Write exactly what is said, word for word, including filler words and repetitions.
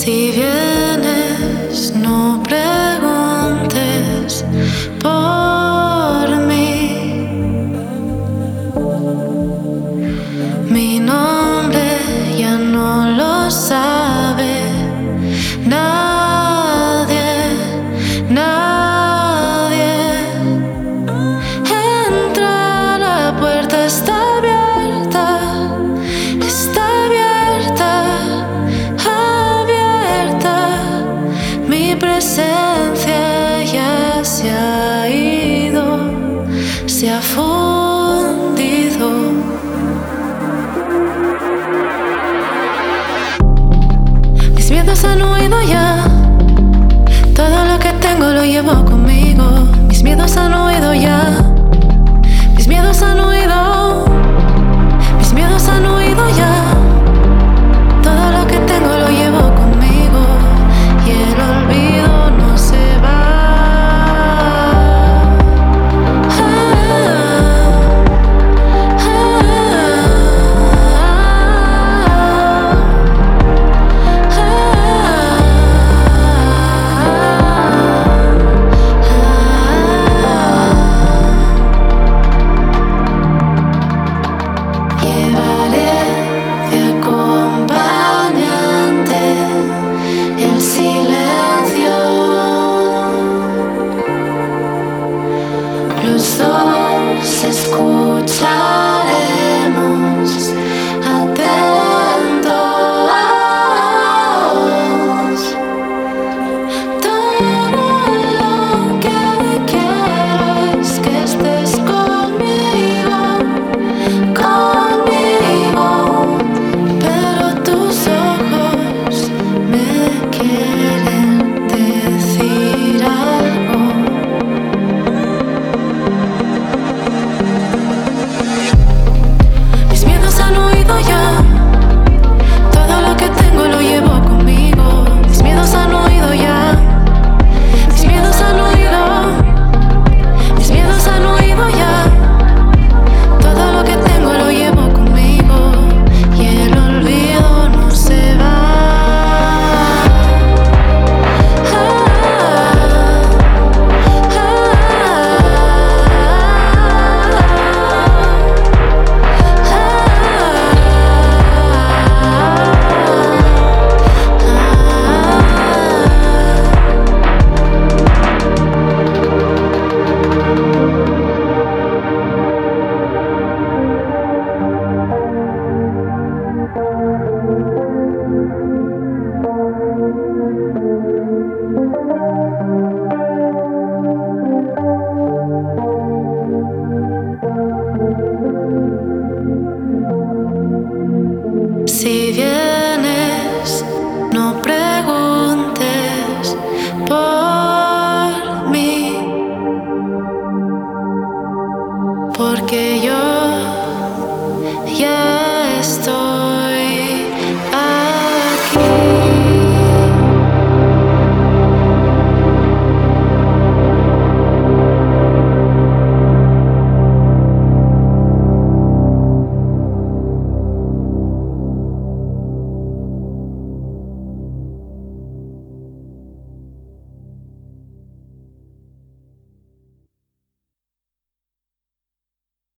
Si vienes, no preguntes por mí. Mi nombre ya no lo sabe nadie, nadie. Entra, la puerta está abierta, está abierta, abierta. Mi presencia ya se ha ido, se ha fundido. Mis miedos han huido ya, todo lo que tengo lo llevo conmigo. Mis miedos han huido ya, mis miedos han huido, mis miedos han huido ya. Todo lo que tengo lo llevo conmigo y el olvido no se va. Ah, ah, Llevaré de acompañante el silencio. Los dos escuchan.